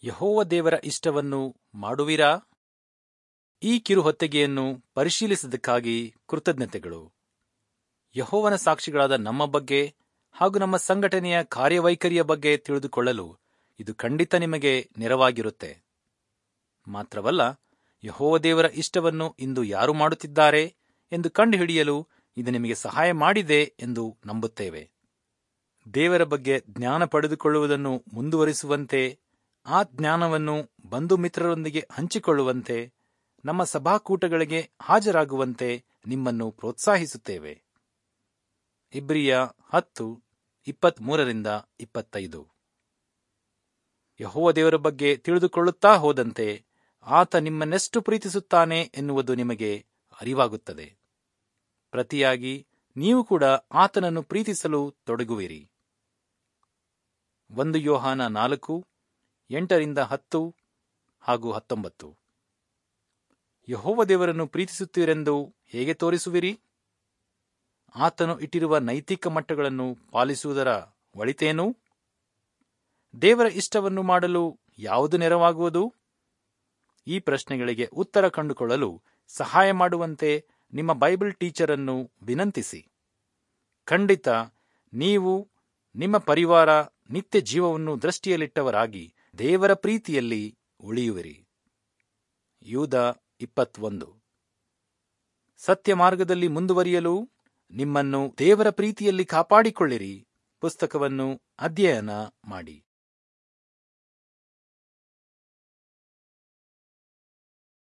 ಯೆಹೋವ ದೇವರ ಇಷ್ಟವನ್ನು ಮಾಡುವಿರಾ? ಈ ಕಿರುಹೊತ್ತಿಗೆಯನ್ನು ಪರಿಶೀಲಿಸಿದ್ದಕ್ಕಾಗಿ ಕೃತಜ್ಞತೆಗಳು. ಯೆಹೋವನ ಸಾಕ್ಷಿಗಳಾದ ನಮ್ಮ ಬಗ್ಗೆ ಹಾಗೂ ನಮ್ಮ ಸಂಘಟನೆಯ ಕಾರ್ಯವೈಖರಿಯ ಬಗ್ಗೆ ತಿಳಿದುಕೊಳ್ಳಲು ಇದು ಖಂಡಿತ ನಿಮಗೆ ನೆರವಾಗಿರುತ್ತೆ. ಮಾತ್ರವಲ್ಲ, ಯೆಹೋವ ದೇವರ ಇಷ್ಟವನ್ನು ಇಂದು ಯಾರು ಮಾಡುತ್ತಿದ್ದಾರೆ ಎಂದು ಕಂಡುಹಿಡಿಯಲು ಇದು ನಿಮಗೆ ಸಹಾಯ ಮಾಡಿದೆ ಎಂದು ನಂಬುತ್ತೇವೆ. ದೇವರ ಬಗ್ಗೆ ಜ್ಞಾನ ಪಡೆದುಕೊಳ್ಳುವುದನ್ನು ಮುಂದುವರಿಸುವಂತೆ, ಆ ಜ್ಞಾನವನ್ನು ಬಂಧು ಮಿತ್ರರೊಂದಿಗೆ ಹಂಚಿಕೊಳ್ಳುವಂತೆ, ನಮ್ಮ ಸಭಾಕೂಟಗಳಿಗೆ ಹಾಜರಾಗುವಂತೆ ನಿಮ್ಮನ್ನು ಪ್ರೋತ್ಸಾಹಿಸುತ್ತೇವೆ. ಇಬ್ರಿಯ 10:23-25. ಯೆಹೋವ ದೇವರ ಬಗ್ಗೆ ತಿಳಿದುಕೊಳ್ಳುತ್ತಾ ಹೋದಂತೆ ಆತ ನಿಮ್ಮನ್ನೆಷ್ಟು ಪ್ರೀತಿಸುತ್ತಾನೆ ಎನ್ನುವುದು ನಿಮಗೆ ಅರಿವಾಗುತ್ತದೆ. ಪ್ರತಿಯಾಗಿ ನೀವು ಕೂಡ ಆತನನ್ನು ಪ್ರೀತಿಸಲು ತೊಡಗುವಿರಿ. 1 ಯೋಹಾನ 4:8-10 ಹಾಗೂ 19. ಯೆಹೋವ ದೇವರನ್ನು ಪ್ರೀತಿಸುತ್ತೀರೆಂದು ಹೇಗೆ ತೋರಿಸುವಿರಿ? ಆತನು ಇಟ್ಟಿರುವ ನೈತಿಕ ಮಟ್ಟಗಳನ್ನು ಪಾಲಿಸುವುದರ ಒಳಿತೇನು? ದೇವರ ಇಷ್ಟವನ್ನು ಮಾಡಲು ಯಾವುದು ನೆರವಾಗುವುದು? ಈ ಪ್ರಶ್ನೆಗಳಿಗೆ ಉತ್ತರ ಕಂಡುಕೊಳ್ಳಲು ಸಹಾಯ ಮಾಡುವಂತೆ ನಿಮ್ಮ ಬೈಬಲ್ ಟೀಚರ್ ಅನ್ನು ವಿನಂತಿಸಿ. ಖಂಡಿತ ನೀವು ನಿಮ್ಮ ಪರಿವಾರ ನಿತ್ಯ ಜೀವವನ್ನು ದೃಷ್ಟಿಯಲ್ಲಿಟ್ಟವರಾಗಿ ದೇವರ ಪ್ರೀತಿಯಲ್ಲಿ ಉಳಿಯುವಿರಿ. ಯೂದ 21. ಸತ್ಯ ಮಾರ್ಗದಲ್ಲಿ ಮುಂದುವರಿಯಲು ನಿಮ್ಮನ್ನು ದೇವರ ಪ್ರೀತಿಯಲ್ಲಿ ಕಾಪಾಡಿಕೊಳ್ಳಿರಿ. ಪುಸ್ತಕವನ್ನು ಅಧ್ಯಯನ ಮಾಡಿ.